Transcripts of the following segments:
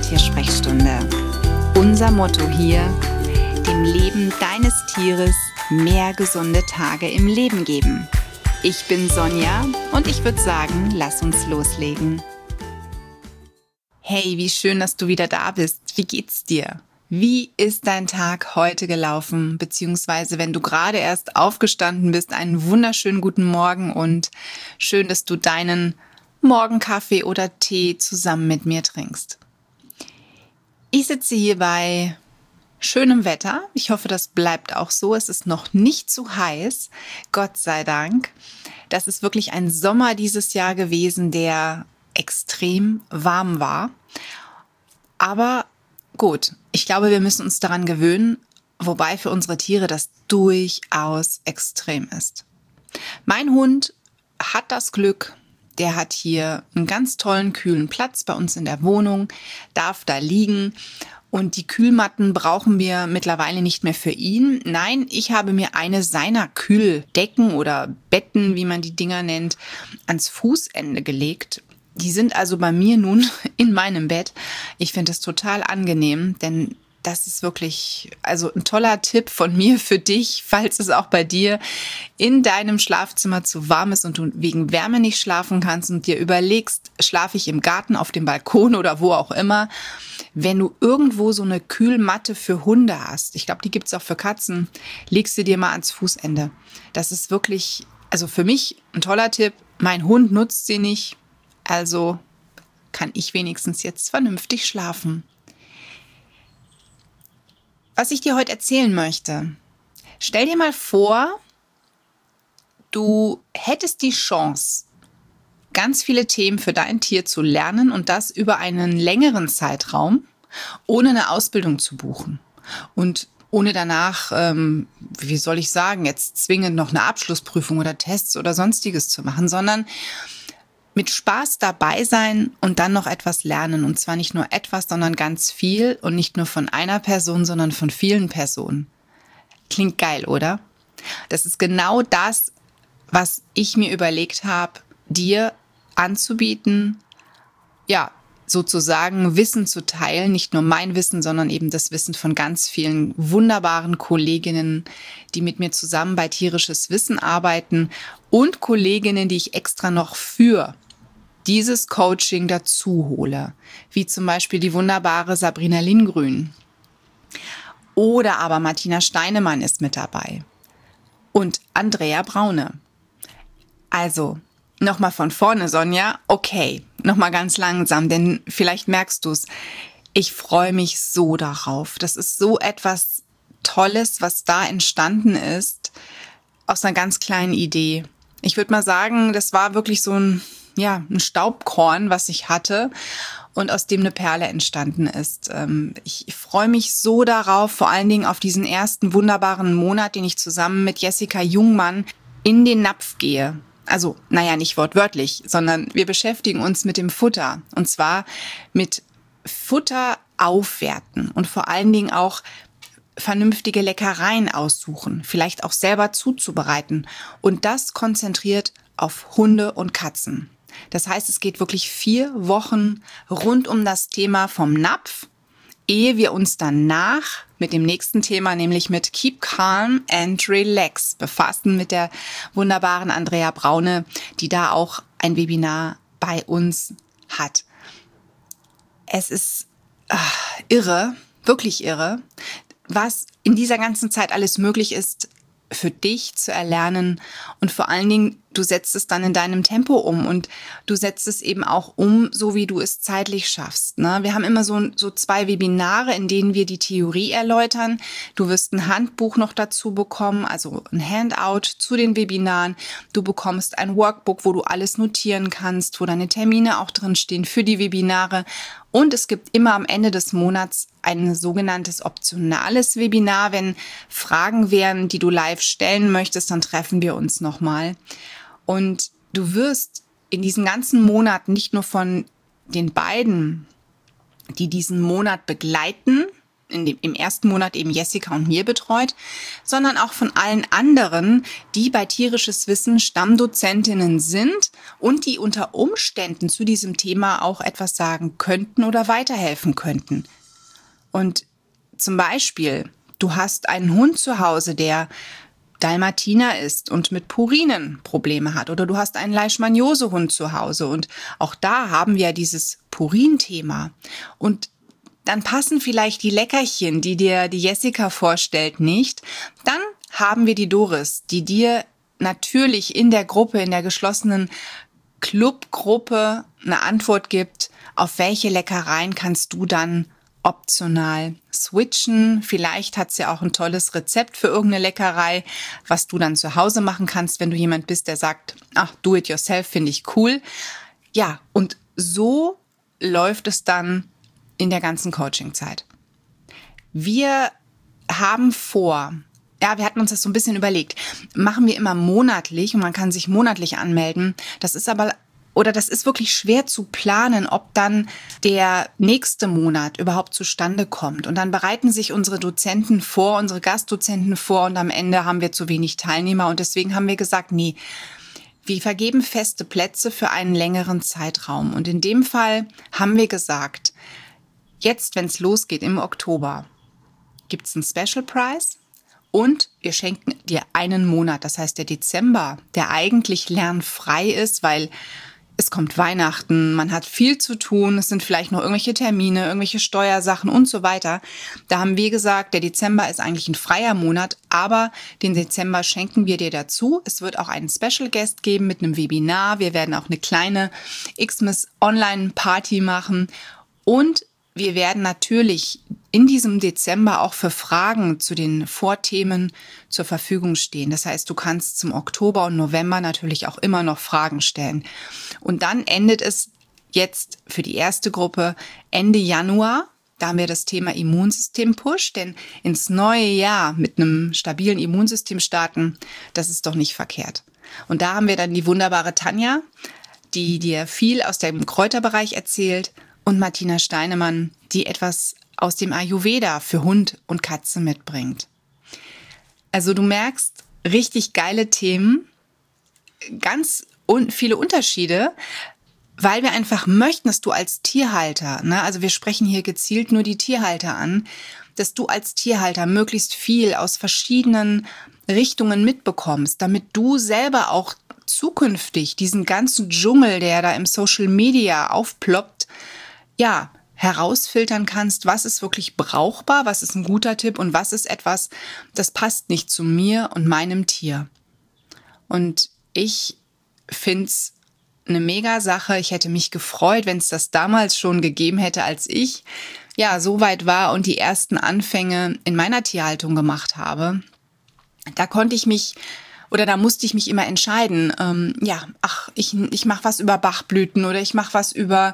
Tiersprechstunde. Unser Motto hier: dem Leben deines Tieres mehr gesunde Tage im Leben geben. Ich bin Sonja und ich würde sagen, lass uns loslegen. Hey, wie schön, dass du wieder da bist. Wie geht's dir? Wie ist dein Tag heute gelaufen? Beziehungsweise, wenn du gerade erst aufgestanden bist, einen wunderschönen guten Morgen und schön, dass du deinen Morgenkaffee oder Tee zusammen mit mir trinkst. Ich sitze hier bei schönem Wetter. Ich hoffe, das bleibt auch so. Es ist noch nicht zu heiß, Gott sei Dank. Das ist wirklich ein Sommer dieses Jahr gewesen, der extrem warm war. Aber gut, ich glaube, wir müssen uns daran gewöhnen, wobei für unsere Tiere das durchaus extrem ist. Mein Hund hat das Glück, der hat hier einen ganz tollen, kühlen Platz bei uns in der Wohnung, darf da liegen und die Kühlmatten brauchen wir mittlerweile nicht mehr für ihn. Nein, ich habe mir eine seiner Kühldecken oder Betten, wie man die Dinger nennt, ans Fußende gelegt. Die sind also bei mir nun in meinem Bett. Ich finde es total angenehm, denn das ist wirklich also ein toller Tipp von mir für dich, falls es auch bei dir in deinem Schlafzimmer zu warm ist und du wegen Wärme nicht schlafen kannst und dir überlegst, schlafe ich im Garten, auf dem Balkon oder wo auch immer. Wenn du irgendwo so eine Kühlmatte für Hunde hast, ich glaube, die gibt's auch für Katzen, legst du dir mal ans Fußende. Das ist wirklich, also für mich ein toller Tipp. Mein Hund nutzt sie nicht, also kann ich wenigstens jetzt vernünftig schlafen. Was ich dir heute erzählen möchte, stell dir mal vor, du hättest die Chance, ganz viele Themen für dein Tier zu lernen und das über einen längeren Zeitraum, ohne eine Ausbildung zu buchen und ohne danach, wie soll ich sagen, jetzt zwingend noch eine Abschlussprüfung oder Tests oder sonstiges zu machen, sondern mit Spaß dabei sein und dann noch etwas lernen. Und zwar nicht nur etwas, sondern ganz viel und nicht nur von einer Person, sondern von vielen Personen. Klingt geil, oder? Das ist genau das, was ich mir überlegt habe, dir anzubieten, ja, sozusagen Wissen zu teilen. Nicht nur mein Wissen, sondern eben das Wissen von ganz vielen wunderbaren Kolleginnen, die mit mir zusammen bei Tierisches Wissen arbeiten und Kolleginnen, die ich extra noch für dieses Coaching dazu hole, wie zum Beispiel die wunderbare Sabrina Lindgrün. Oder aber Martina Steinemann ist mit dabei und Andrea Braune. Also, nochmal von vorne, Sonja. Okay, nochmal ganz langsam, denn vielleicht merkst du es. Ich freue mich so darauf. Das ist so etwas Tolles, was da entstanden ist, aus einer ganz kleinen Idee. Ich würde mal sagen, das war wirklich so ein Staubkorn, was ich hatte und aus dem eine Perle entstanden ist. Ich freue mich so darauf, vor allen Dingen auf diesen ersten wunderbaren Monat, den ich zusammen mit Jessica Jungmann in den Napf gehe. Also, nicht wortwörtlich, sondern wir beschäftigen uns mit dem Futter. Und zwar mit Futter aufwerten und vor allen Dingen auch vernünftige Leckereien aussuchen, vielleicht auch selber zuzubereiten. Und das konzentriert auf Hunde und Katzen. Das heißt, es geht wirklich 4 Wochen rund um das Thema vom Napf, ehe wir uns danach mit dem nächsten Thema, nämlich mit Keep Calm and Relax, befassen mit der wunderbaren Andrea Braune, die da auch ein Webinar bei uns hat. Es ist irre, wirklich irre, was in dieser ganzen Zeit alles möglich ist, für dich zu erlernen und vor allen Dingen, du setzt es dann in deinem Tempo um und du setzt es eben auch um, so wie du es zeitlich schaffst. Ne? Wir haben immer so 2 Webinare, in denen wir die Theorie erläutern. Du wirst ein Handbuch noch dazu bekommen, also ein Handout zu den Webinaren. Du bekommst ein Workbook, wo du alles notieren kannst, wo deine Termine auch drin stehen für die Webinare. Und es gibt immer am Ende des Monats ein sogenanntes optionales Webinar. Wenn Fragen wären, die du live stellen möchtest, dann treffen wir uns nochmal. Und du wirst in diesen ganzen Monaten nicht nur von den beiden, die diesen Monat begleiten, im ersten Monat eben Jessica und mir betreut, sondern auch von allen anderen, die bei Tierisches Wissen Stammdozentinnen sind und die unter Umständen zu diesem Thema auch etwas sagen könnten oder weiterhelfen könnten. Und zum Beispiel, du hast einen Hund zu Hause, der Dalmatiner ist und mit Purinen Probleme hat. Oder du hast einen Leishmaniose-Hund zu Hause und auch da haben wir dieses Purin-Thema. Und dann passen vielleicht die Leckerchen, die dir die Jessica vorstellt, nicht. Dann haben wir die Doris, die dir natürlich in der Gruppe, in der geschlossenen Clubgruppe eine Antwort gibt, auf welche Leckereien kannst du dann optional switchen. Vielleicht hat sie auch ein tolles Rezept für irgendeine Leckerei, was du dann zu Hause machen kannst, wenn du jemand bist, der sagt, ach, do it yourself, finde ich cool. Ja, und so läuft es dann in der ganzen Coaching-Zeit. Wir haben vor, wir hatten uns das so ein bisschen überlegt, machen wir immer monatlich und man kann sich monatlich anmelden. Das ist wirklich schwer zu planen, ob dann der nächste Monat überhaupt zustande kommt. Und dann bereiten sich unsere Dozenten vor, unsere Gastdozenten vor und am Ende haben wir zu wenig Teilnehmer. Und deswegen haben wir gesagt, nee, wir vergeben feste Plätze für einen längeren Zeitraum. Und in dem Fall haben wir gesagt, jetzt, wenn es losgeht im Oktober, gibt es einen Special Prize. Und wir schenken dir einen Monat, das heißt der Dezember, der eigentlich lernfrei ist, weil es kommt Weihnachten, man hat viel zu tun, es sind vielleicht noch irgendwelche Termine, irgendwelche Steuersachen und so weiter. Da haben wir gesagt, der Dezember ist eigentlich ein freier Monat, aber den Dezember schenken wir dir dazu. Es wird auch einen Special Guest geben mit einem Webinar. Wir werden auch eine kleine Xmas Online Party machen und wir werden natürlich in diesem Dezember auch für Fragen zu den Vorthemen zur Verfügung stehen. Das heißt, du kannst zum Oktober und November natürlich auch immer noch Fragen stellen. Und dann endet es jetzt für die erste Gruppe Ende Januar. Da haben wir das Thema Immunsystem-Push, denn ins neue Jahr mit einem stabilen Immunsystem starten, das ist doch nicht verkehrt. Und da haben wir dann die wunderbare Tanja, die dir viel aus dem Kräuterbereich erzählt, und Martina Steinemann, die etwas aus dem Ayurveda für Hund und Katze mitbringt. Also du merkst, richtig geile Themen, ganz viele Unterschiede, weil wir einfach möchten, dass du als Tierhalter, also wir sprechen hier gezielt nur die Tierhalter an, dass du als Tierhalter möglichst viel aus verschiedenen Richtungen mitbekommst, damit du selber auch zukünftig diesen ganzen Dschungel, der da im Social Media aufploppt, herausfiltern kannst, was ist wirklich brauchbar, was ist ein guter Tipp und was ist etwas, das passt nicht zu mir und meinem Tier. Und ich finde es eine mega Sache. Ich hätte mich gefreut, wenn es das damals schon gegeben hätte, als ich so weit war und die ersten Anfänge in meiner Tierhaltung gemacht habe. Da musste ich mich immer entscheiden, ich mache was über Bachblüten oder ich mache was über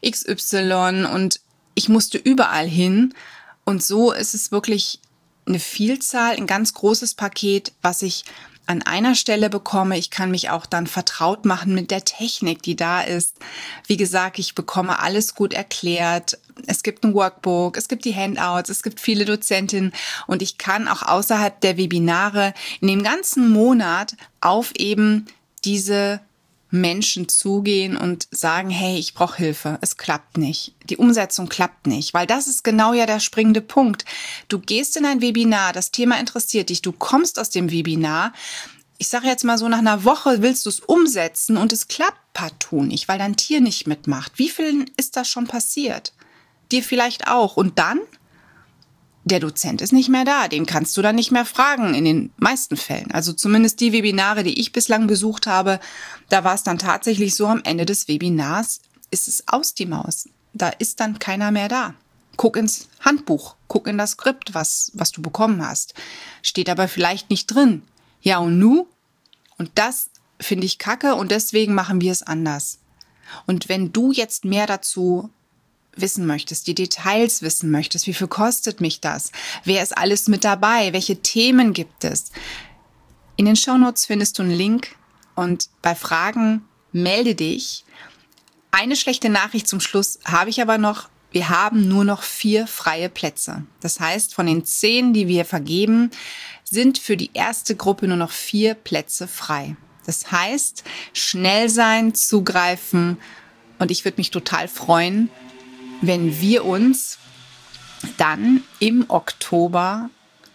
XY und ich musste überall hin. Und so ist es wirklich eine Vielzahl, ein ganz großes Paket, was ich an einer Stelle bekomme. Ich kann mich auch dann vertraut machen mit der Technik, die da ist. Wie gesagt, ich bekomme alles gut erklärt. Es gibt ein Workbook, es gibt die Handouts, es gibt viele Dozentinnen und ich kann auch außerhalb der Webinare in dem ganzen Monat auf eben diese Menschen zugehen und sagen, hey, ich brauche Hilfe, es klappt nicht. Die Umsetzung klappt nicht, weil das ist genau ja der springende Punkt. Du gehst in ein Webinar, das Thema interessiert dich, du kommst aus dem Webinar, ich sage jetzt mal so, nach einer Woche willst du es umsetzen und es klappt partout nicht, weil dein Tier nicht mitmacht. Wie vielen ist das schon passiert? Dir vielleicht auch. Und dann? Der Dozent ist nicht mehr da, den kannst du dann nicht mehr fragen in den meisten Fällen. Also zumindest die Webinare, die ich bislang besucht habe, da war es dann tatsächlich so, am Ende des Webinars ist es aus die Maus. Da ist dann keiner mehr da. Guck ins Handbuch, guck in das Skript, was du bekommen hast. Steht aber vielleicht nicht drin. Ja und nu? Und das finde ich kacke und deswegen machen wir es anders. Und wenn du jetzt mehr dazu wissen möchtest, die Details wissen möchtest, wie viel kostet mich das? Wer ist alles mit dabei? Welche Themen gibt es? In den Shownotes findest du einen Link und bei Fragen melde dich. Eine schlechte Nachricht zum Schluss habe ich aber noch. wir haben nur noch 4 freie Plätze. Das heißt, von den 10, die wir vergeben, sind für die erste Gruppe nur noch 4 Plätze frei. Das heißt, schnell sein, zugreifen, und ich würde mich total freuen, wenn wir uns dann im Oktober,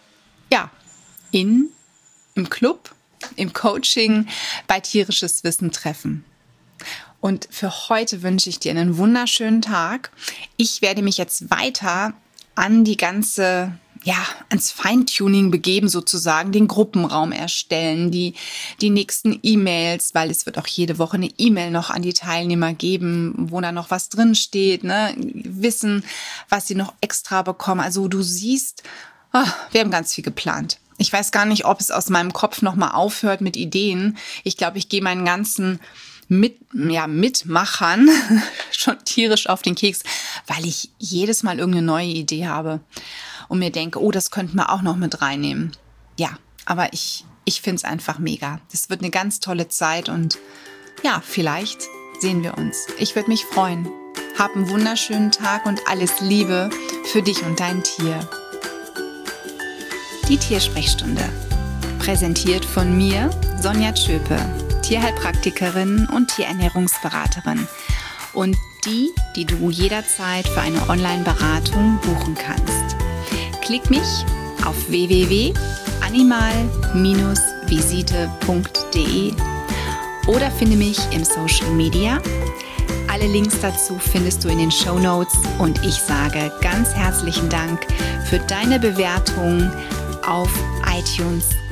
im Club, im Coaching bei Tierisches Wissen treffen. Und für heute wünsche ich dir einen wunderschönen Tag. Ich werde mich jetzt weiter an ans Feintuning begeben sozusagen, den Gruppenraum erstellen, die nächsten E-Mails, weil es wird auch jede Woche eine E-Mail noch an die Teilnehmer geben, wo da noch was drin steht, wissen, was sie noch extra bekommen. Also du siehst, wir haben ganz viel geplant. Ich weiß gar nicht, ob es aus meinem Kopf nochmal aufhört mit Ideen. Ich glaube, ich gehe meinen ganzen Mitmachern schon tierisch auf den Keks, weil ich jedes Mal irgendeine neue Idee habe und mir denke, das könnten wir auch noch mit reinnehmen. Ja, aber ich finde es einfach mega. Das wird eine ganz tolle Zeit und vielleicht sehen wir uns. Ich würde mich freuen. Hab einen wunderschönen Tag und alles Liebe für dich und dein Tier. Die Tiersprechstunde. Präsentiert von mir, Sonja Tschöpe, Tierheilpraktikerin und Tierernährungsberaterin. Und die du jederzeit für eine Online-Beratung buchen kannst. Klick mich auf www.animal-visite.de oder finde mich im Social Media. Alle Links dazu findest du in den Shownotes und ich sage ganz herzlichen Dank für deine Bewertung auf iTunes